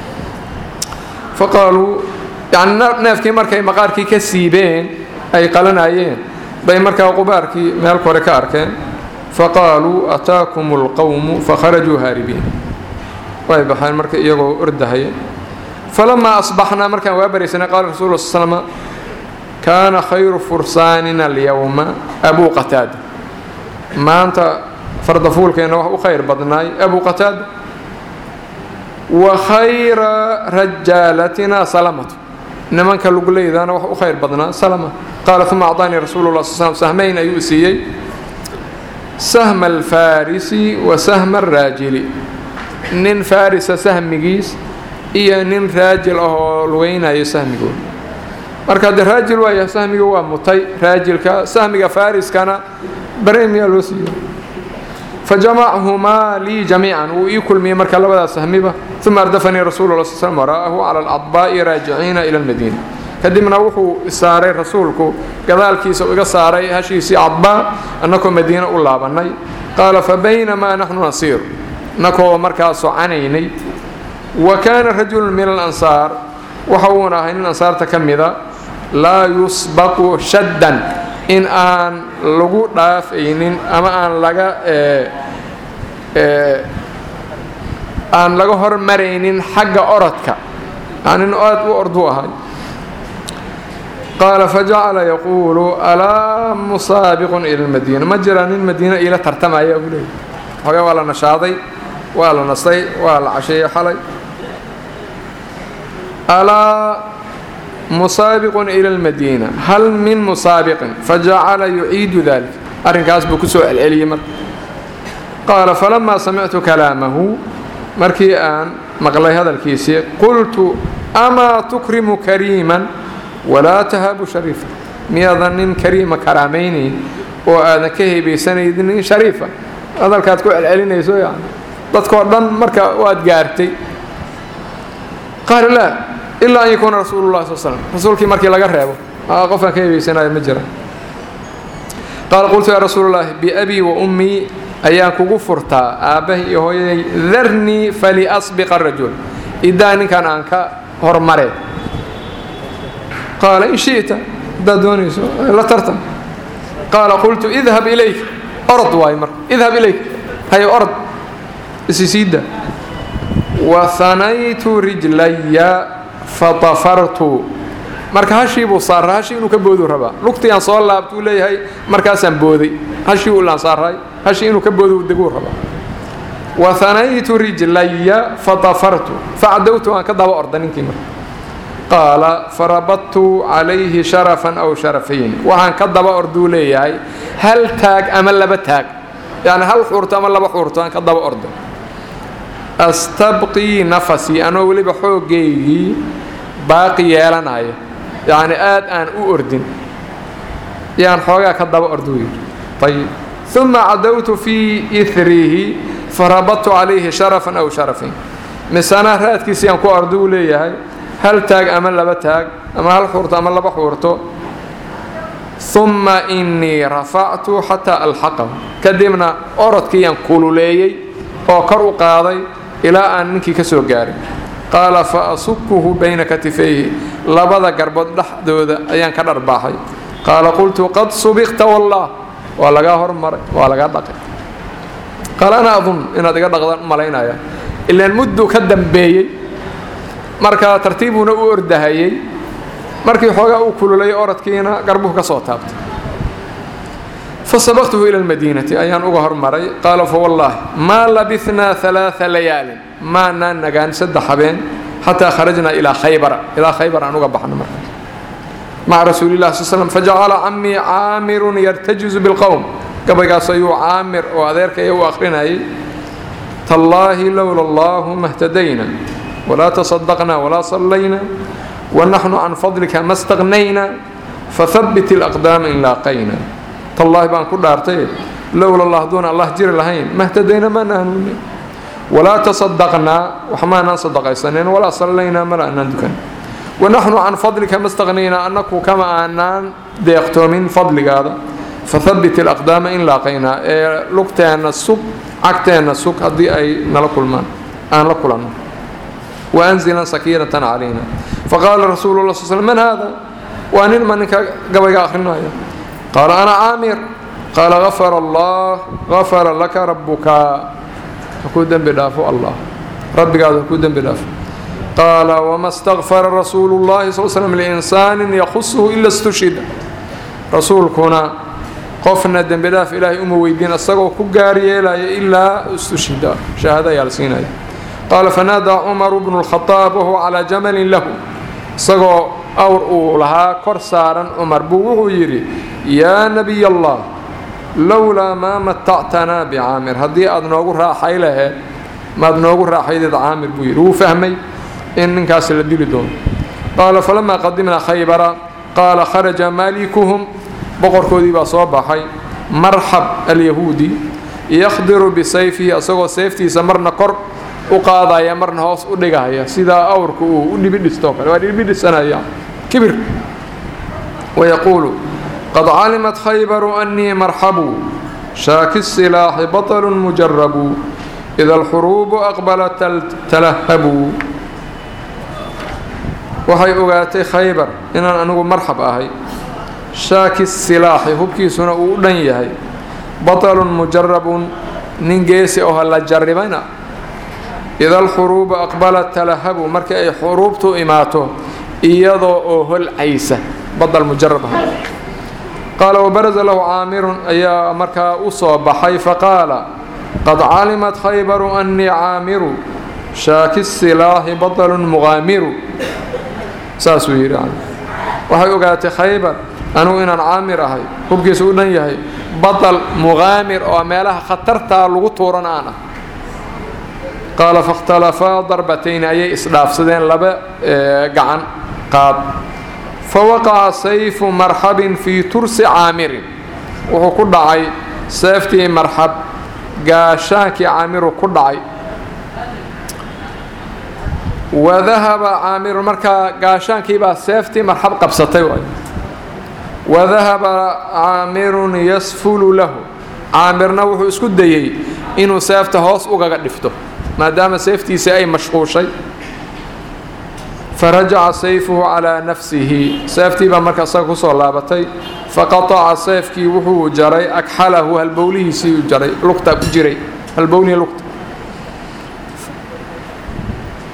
فقالوا يعني نافكي مركي مقاركي كسيبين أي قلنايين بين مركي وقباركي من الكوريكا أركان فقالوا أتاكم القوم فخرجوا هاربين ويبحان مركي يقو اردهي فلما أصبحنا مركي وابرسنا قال رسول الله صلى الله عليه وسلم كان خير فرساننا اليوم أبو قتاد ما أنت فرد فولك إنه خير بدناي أبو قتاد وخير رجالتنا سلامته نمن كلو لي انا وخير بدنا سلامه قال ثم اعطاني رسول الله صلى الله عليه وسلم سهمين يؤسيي سهم الفارسي وسهم الراجل نين فارس سهم جيس إيه نين راجل أو لوينا يسهم يقول مركز الراجل ويا سهم يقول مطي راجل كا سهم فارس كان بريم يلوسي فجمعهما لي جميعا ويكل مي مركز لبدا سهميبه ثم اردفني رسول الله صلى الله عليه وسلم وراءه على الأطباء راجعين إلى المدينة كدمنا وحو ساري رسولك كذلك سوى ساري هشيسي عطباء أنكم مدينة الله بني قال فبينما نحن نصير نكو مركز عنيني وكان رجل من الأنصار وحونا إن الأنصار تكمذا لا يسبق شدا إن آن لغو دافئين أما آن لغا إيه إيه آن لغو هرمرين حق أردك يعني إن أرد وأردوها قال فجعل يقول ألا مسابق إلى المدينة مجران المدينة إلى ترتمع يقولي وقال ولا نشاطي ولا نصي ولا عشي حلي ألا مسابق إلى المدينة هل من مسابق فجعل يعيد ذلك أرنكاس بكسوء الأليمر قال فلما سمعت كلامه مركي آن مقلي هذا الكيسي قلت أما تكرم كريما ولا تهاب شريفا ميظن كريم كرامين وأنا كهبي سنيدني شريفا هذا الكاتكو الألين يسوي يعني تذكر دن مركا واد جارتي قال لا إلا أن يكون رسول الله صلى الله عليه وسلم رسولك مركي لا قربه قفا كهبي سناي مجرى قال قلت يا رسول الله بأبي وأمي أياك غفرتا أبي هوي ذرني فلأسبق الرجل إذا كان عنك هرمري قال إن شئت دادوني لا ترتم قال قلت اذهب إليك أرض وايمر اذهب إليك هي أرض السيسيدة وثنيت رجلي فطفرت marka hashii buu saaray hashii inuu ka boodo raba lugtii aan soo laabtuu leeyahay markaasaan booday hashii uu laan saaray hashii inuu ka boodo deguu raba وثنيت رجلي فطفرت فعدوت أن كذب أردنك قال فربطت عليه شرفا أو شرفين وعن كذب أردو لي هل تاج أمل بتاج يعني هل حورت أمل بحورت أن كذب أرد أستبقي نفسي أنا ولي بحوجي باقي لنا يعني آد أن أردن يعني حوجا كذب أردوي طيب ثم عدوت في إثره فربطت عليه شرفا أو شرفين مسانا رأت كيسي أنكو أردو لي هل تاج أمل بتاج أما هل حورت أمل بحورته ثم إني رفعت حتى ألحقه كدمنا أرد كي ينقلوا لي أو كروا قاضي إلى أن نكي كسو جاري قال فأصكه بين كتفيه لبضا قربض لحدود أيان كدر باحي قال قلت قد صبغت والله ولقى هرمر ولقى دقيق قال أنا أظن إن هذا قد ملينا يا إلا المد كدم بي مركا ترتيبنا أردهاي مركي حوجا أكل لي أرد كينا قربه كصوتات فسبقته إلى المدينة أيان أجهر مري قال فوالله ما لبثنا ثلاث ليال ما ننجان سد حبين حتى خرجنا إلى خيبر إلى خيبر أن أجبحنا مرة مع رسول الله صلى الله عليه وسلم فجعل عمي عامر يرتجز بالقوم قبل قصيو عامر وأذيرك يو آخرنا تالله لولا الله ما اهتدينا ولا تصدقنا ولا صلينا ونحن عن فضلك ما استغنينا فثبت الأقدام إن لاقينا تالله بان كل أرتين لولا الله دون الله جير لهين ما اهتدينا ما نهنوني ولا تصدقنا وحما نصدق يسنين ولا صلينا ما نندكن ونحن عن فضلك ما استغنينا أنك كما أنان ديقتو من فضلك هذا فثبت الأقدام إن لاقينا إيه لقتين السوق عكتين السوق هذه أي نلقل من أن لقلنا وأنزلا سكينة علينا فقال رسول الله صلى الله عليه وسلم من هذا وأن المنك قبل آخرنا قال أنا عامر قال غفر الله غفر لك ربك فكودا بدافع الله ربك هذا كودا بدافع قال وما استغفر رسول الله صلى الله عليه وسلم لإنسان يخصه إلا استشهد رسول كنا قفنا الدم بدافع إلهي أمه ويدين الصغو كقاري إلا استشهد شهادة يالسينا قال فنادى عمر بن الخطاب وهو على جمل له صغو أور لها كرسارا عمر بوه يري يا نبي الله لولا ما متعتنا بعامر هدي أدنوغ راحي لها ما أدنوغ راحي لها عامر بوير وفهمي إن كاس الدين دون قال فلما قدمنا خيبر قال خرج مالكهم بقر كودي بصباحي مرحب اليهودي يخضر بسيفه أصغى سيفتي سمرنا قر وقاضى يمرنا هوس ودقايا سيدا أوركو ودي بدستوك ودي بدسنا يا كبر ويقول قد علمت خيبر أني مرحب شاك السلاح بطل مجرب إذا الحروب أقبلت تلهب وحي أغاتي خيبر إن أنا مرحب أهي شاك السلاح هبكي سنة أولنيهي بطل مجرب ننجيسي أهلا جربنا إذا الحروب أقبلت تلهب مركا أي حروبتو إماتو إيضو أهل عيسى بطل مجرب قال وبرز له عامر أي مركا أصاب حي فقال قد علمت خيبر أني عامر شاك السلاح بطل مغامر ساسوير يعني وحي أقاتي خيبر أنو إن عامر هاي هبكي سؤولن يهي بطل مغامر أو مالها خطرتها لغطورا أنا قال فاختلفا ضربتين أي إسلاف سدين لبا قعن قاد فوقع سيف مرحب في ترس عامر وهو كل عي سيفتي مرحب قاشاك عامر كل عي وذهب عامر مركا قاشاك يبا سيفتي مرحب قبصتي وذهب عامر يسفل له عامرنا وحو اسكو ديي انو سيفته هوس اوغا دفته ما دام سيفتي سي مشغول شيء فرجع سيفه على نفسه سيفتي بمركا ساكو سو لابتي فقطع سيفكي وحو جري اكحله هالبولي سي جري لقطه جري هالبولي لقطه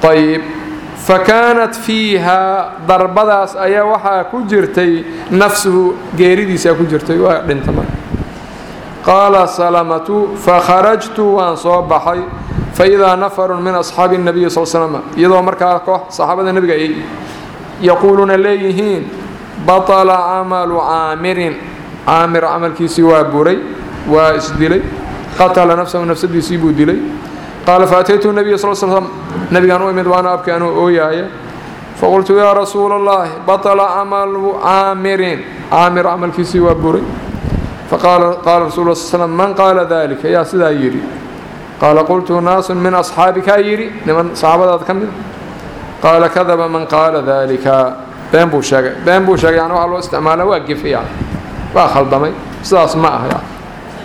ayib fakaanat fiiha darbadaas ayaa waxaa ku jirtay nafsuhu geeridiisaa ku jirtay waa dhinta marka qaala salamatu fakharajtu waan soo baxay faidaa nafarun min asxaabi الnabiyi sal slm iyadoo markaa koox saxaabada nebiga ay yaquuluuna leeyihiin baطla camalu caamirin caamir camalkiisii waa buray waa isdilay qatala nafsahu nafsadiisii buu dilay qaala faataytu nabiya sal slm nabigaan u imid waana abki anuu ooyaaya faqultu yaa rasuula اllahi baطla camalu caamirin caamir camalkiisii waa buray faqaala qaala rasul l sl man qaala dalika yaa sidaa yidhi qaala qultu naasun min asxaabikaa yidhi niman saxaabadaada ka mida qaala kadaba man qaala dalika been buu sheegay been buu sheegay yani waxaa loo isticmaala waa gefe yani waa khaldamay sidaas ma ah yani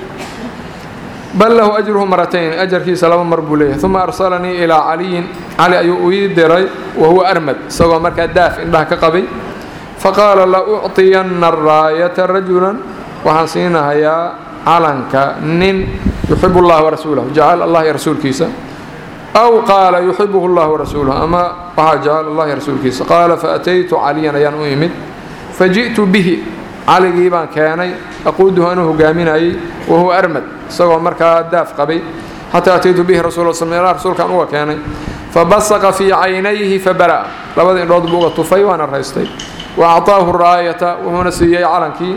bal lahu ajruhu maratayn ajarkiisa laba mar buu leeyahay uma arsalanii ilaa caliyin cali ayuu ii diray wahuwa armad isagoo markaa daaf indhaha ka qabay faqaala la ucطiyanna araayata rajulan waxaan siinahayaa calanka nin yuxibu اllaha warasuulahu jacayl allah iyo rasuulkiisa aw qaala yuxibuhu اllah warasuuluhu ama waxaa jacayl allah iyo rasuulkiisa qaala faataytu caliyan ayaan u imid faji'tu bihi caligii baan keenay aquuduhu anuu hogaaminayay wahuwa armad isagoo markaa daaf qabay xataa ataytu bihi rasul sl rasuulkaan uga keenay fabasaqa fii caynayhi fabara'a labada indhood buu uga tufay waana raystay wa acطaahu raayata wuxuuna siiyey calankii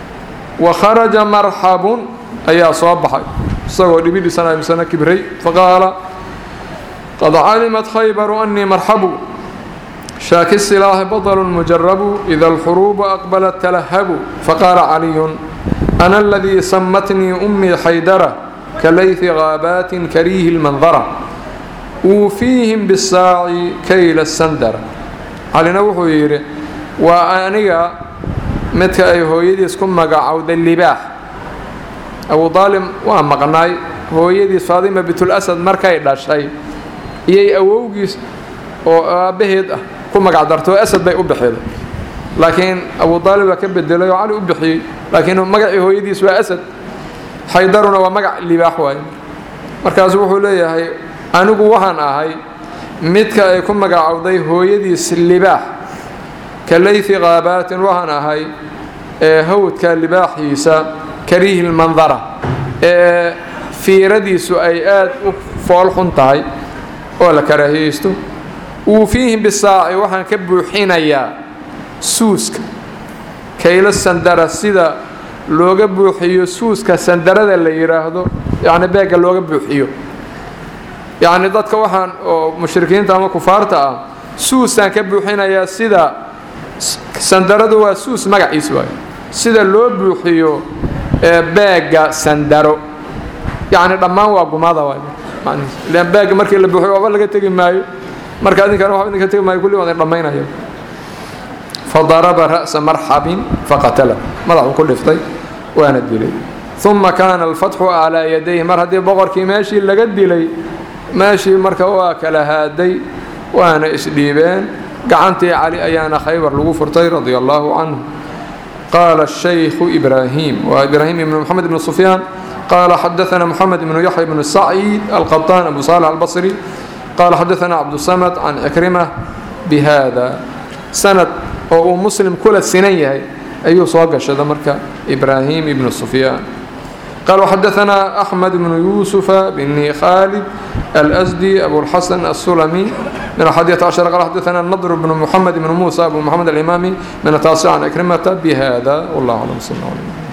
wa kharaja marxabun ayaa soo baxay isagoo dhibidiisana misana kibray faqaala qad calimat khaybaru annii marxabu shaaki silaahi baطlu mujarabu ida alxuruubu aqbalat talahabu faqaala caliyun ana aladii samatnii ummii xaydara kalaythi gaabaatin kariihi lmandara uufiihim bisaaci kayla sandara calina wuxuu yidhi waa aniga midka ay hooyadiis ku magacowday libaax abu aalib waa maqnaay hooyadiis faadima bintulasad markay dhashay iyay awowgiis oo aabbaheed ah ku magac darto asad bay u bixiday laakiin abu aalib baa ka bedelay oo cali u bixiyey laakiin magacii hooyadiis waa asad xaydaruna waa magac libaax waaye markaasu wuxuu leeyahay anigu waxaan ahay midka ay ku magacowday hooyadiis libaax kalaythi qaabaatin waxaan ahay ee hawdka libaaxiisa kariihi lmandara ee fiiradiisu ay aad u fool xun tahay oo la karaahiyeysto uufiihim bisaaci waxaan ka buuxinayaa suuska kayla sandara sida looga buuxiyo suuska sandarada la yidhaahdo yacni beegga looga buuxiyo yacni dadka waxaan oo mushrikiinta ama kufaarta ah suusaan ka buuxinayaa sida sandaradu waa suus magaciis waayo sida loo buuxiyo beegga sandaro yacni dhammaan waa gumaada waayo ilaan beegga markii la buuxiyo waxba laga tegi maayo marka adinkana waxba idinka tegi maayo kulli waan dhammaynaya fadaraba ra'sa marxabin faqatala madaxuu ku dhiftay waana dilay uma kaana alfatxu calaa yadayhi mar haddii boqorkii meeshii laga dilay meeshii marka waa kala haaday waana isdhiibeen gacantii cali ayaana khaybar lagu furtay radia allahu canhu qaala shaykhu ibraahim waa ibraahim ibnu moxamed ibnu sufyaan qaala xadaana moxamed ibnu yaxya ibnu saciid alqaطaan abu saalex albasri qaala xadaana cabdusamad can cikrimah bihada sanad oo uu muslim kula sinan yahay ayuu soo gashada marka ibraahim ibnu sufyaan قال وحدثنا أحمد بن يوسف بن خالد الأزدي أبو الحسن السلمي من الحادية عشر قال حدثنا النضر بن محمد بن موسى أبو محمد الإمامي من التاسع عن أكرمة بهذا والله أعلم صلى الله عليه وسلم.